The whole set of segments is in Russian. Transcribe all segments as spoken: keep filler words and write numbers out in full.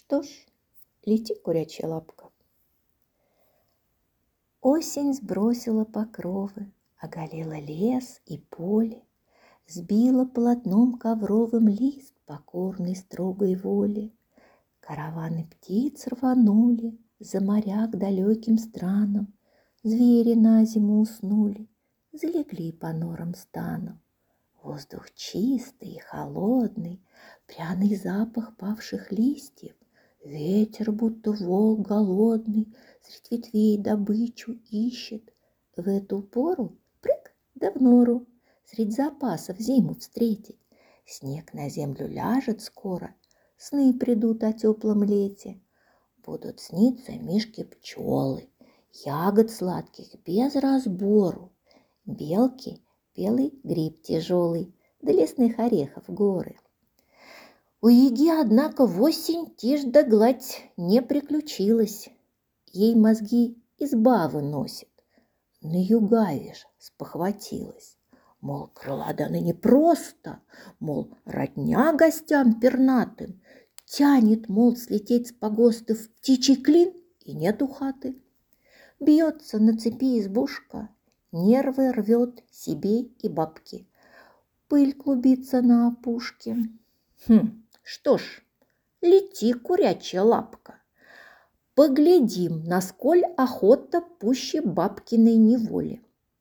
Что ж, лети, курячая лапка. Осень сбросила покровы, оголила лес и поле, сбила полотном ковровым лист покорной строгой воли. Караваны птиц рванули за моря к далеким странам, звери на зиму уснули, залегли по норам станам. Воздух чистый и холодный, пряный запах павших листьев, ветер, будто волк голодный, средь ветвей добычу ищет. В эту пору прыг да в нору, средь запасов зиму встретить. Снег на землю ляжет скоро, сны придут о теплом лете. Будут сниться мишки-пчелы, ягод сладких без разбору, белки, белый гриб тяжелый, да лесных орехов горы. У яги, однако, в осень тишь да гладь не приключилась. Ей мозги изба выносит. На югавишь спохватилась. Мол, крыла да ныне просто, мол, родня гостям пернатым. Тянет, мол, слететь с погоста в птичий клин, и нету хаты. Бьется на цепи избушка, нервы рвет себе и бабке. Пыль клубится на опушке. Хм. Что ж, лети, курячая лапка. Поглядим, насколь охота пуще бабкиной неволи.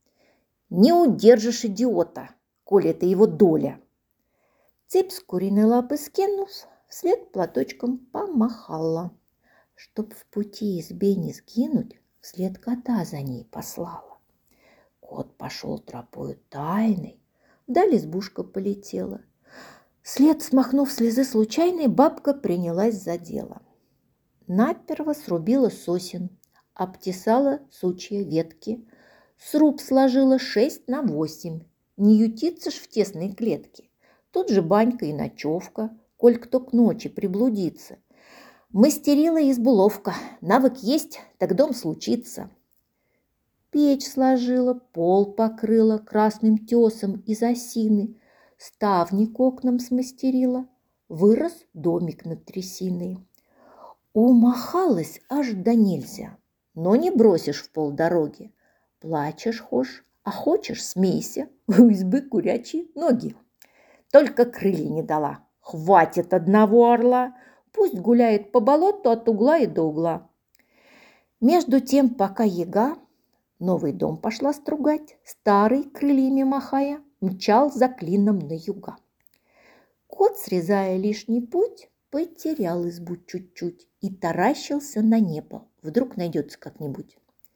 Не удержишь идиота, коль это его доля. Цепь с куриной лапы скинув, вслед платочком помахала. Чтоб в пути избе не сгинуть, вслед кота за ней послала. Кот пошел тропою тайной, вдаль избушка полетела. След смахнув слезы случайной, бабка принялась за дело. Наперво срубила сосен, обтесала сучья ветки, сруб сложила шесть на восемь. Не ютиться ж в тесной клетке. Тут же банька и ночевка, коль кто к ночи приблудится. Мастерила избуловка, навык есть, так дом случится. Печь сложила, пол покрыла красным тесом из осины, ставни к окнам смастерила, вырос домик над трясиной. Умахалась аж до нельзя, но не бросишь в полдороги. Плачешь хошь, а хочешь смейся, у избы курячие ноги. Только крылья не дала, хватит одного орла, пусть гуляет по болоту от угла и до угла. Между тем, пока яга новый дом пошла стругать, старый, крыльями махая, мчал за клином на юга. Кот, срезая лишний путь, потерял избу чуть-чуть и таращился на небо. Вдруг найдется как-нибудь.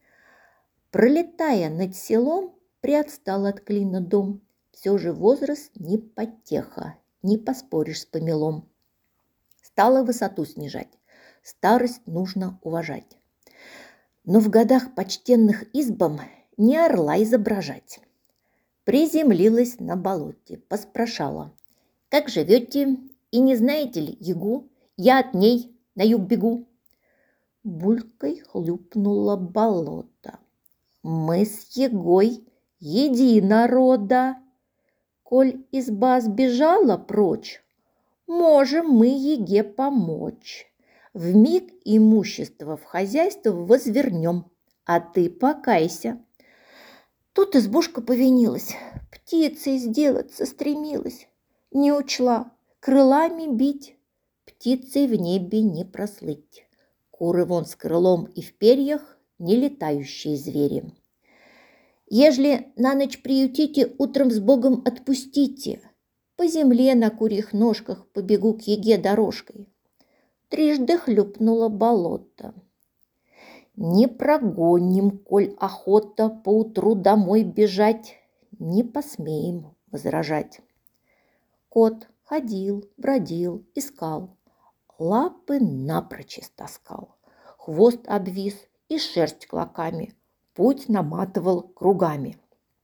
Пролетая над селом, приотстал от клина дом. Все же возраст не потеха, не поспоришь с помелом. Стала высоту снижать, старость нужно уважать. Но в годах почтенных избам не орла изображать. Приземлилась на болоте, поспрашала: «Как живете? И не знаете ли ягу? Я от ней на юг бегу». Булькой хлюпнуло болото. «Мы с ягой едино рода. Коль изба сбежала прочь, можем мы яге помочь. Вмиг имущество в хозяйство возвернем, а ты покайся». Тут избушка повинилась, птицей сделаться стремилась. Не учла, крылами бить, птицей в небе не прослыть. Куры вон с крылом и в перьях, не летающие звери. Ежели на ночь приютите, утром с Богом отпустите. По земле на курьих ножках побегу к яге дорожкой. Трижды хлюпнуло болото. Не прогоним, коль охота поутру домой бежать, не посмеем возражать. Кот ходил, бродил, искал, лапы напрочь истаскал, хвост обвис и шерсть клоками, путь наматывал кругами.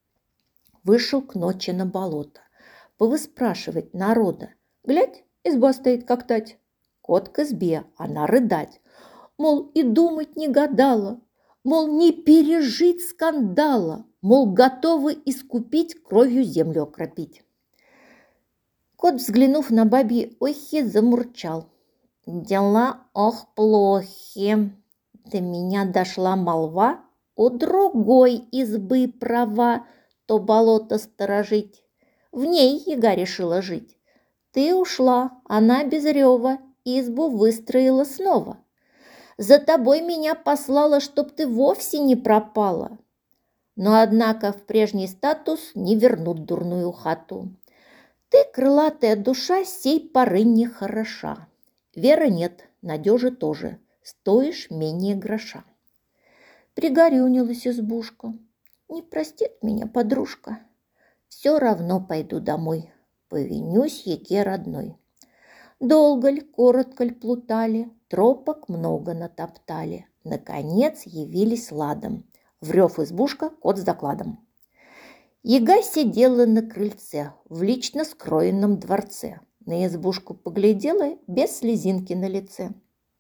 Вышел к ночи на болото, повыспрашивать народа. Глядь, изба стоит как тать. Кот к избе, она рыдать. Мол, и думать не гадала, мол, не пережить скандала, мол, готовы искупить, кровью землю окропить. Кот, взглянув на бабьи охи, замурчал. Дела, ох, плохи. До меня дошла молва, у другой избы права, то болото сторожить. В ней яга решила жить. Ты ушла, она без рева избу выстроила снова. За тобой меня послала, чтоб ты вовсе не пропала. Но, однако, в прежний статус не вернут дурную хату. Ты, крылатая душа, сей поры не хороша. Веры нет, надежи тоже, стоишь менее гроша. Пригорюнилась избушка. Не простит меня подружка. Все равно пойду домой, повинюсь яге родной. Долго ль, коротко ль плутали, тропок много натоптали. Наконец явились ладом. Врёв избушка, кот с докладом. Яга сидела на крыльце в лично скроенном дворце. На избушку поглядела без слезинки на лице.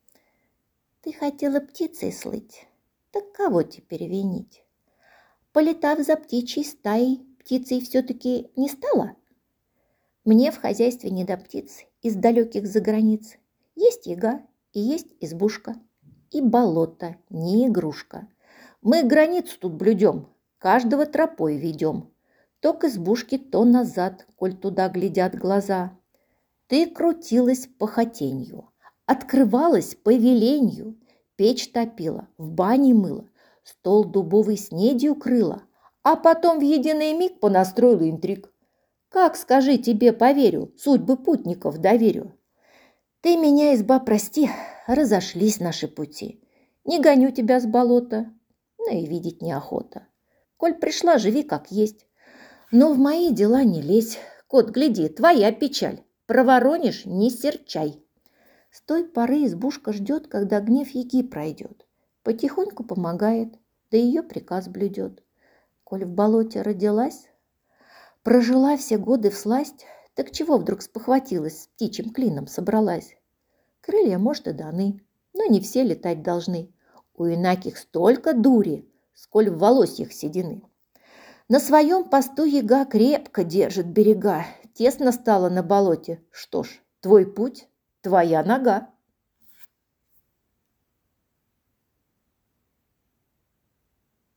Ты хотела птицей слыть, так кого теперь винить? Полетав за птичьей стаей, птицей все-таки не стала? Мне в хозяйстве не до птиц из далеких заграниц. Есть яга и есть избушка, и болото не игрушка. Мы границу тут блюдем, каждого тропой ведем. То к избушке, то назад, коль туда глядят глаза. Ты крутилась по хотенью, открывалась по веленью, печь топила, в бане мыла, стол дубовой снедью крыла, а потом в единый миг понастроила интриг. Как, скажи, тебе поверю, судьбы путников доверю? Ты меня, изба, прости, разошлись наши пути. Не гоню тебя с болота, но и видеть неохота. Коль пришла, живи как есть. Но в мои дела не лезь. Кот, гляди, твоя печаль. Проворонишь, не серчай. С той поры избушка ждет, когда гнев яги пройдет. Потихоньку помогает, да ее приказ блюдет. Коль в болоте родилась, прожила все годы всласть, так чего вдруг спохватилась, с птичьим клином собралась? Крылья, может, и даны, но не все летать должны. У инаких столько дури, сколь в волосьях седины. На своем посту яга крепко держит берега. Тесно стало на болоте. Что ж, твой путь, твоя нога.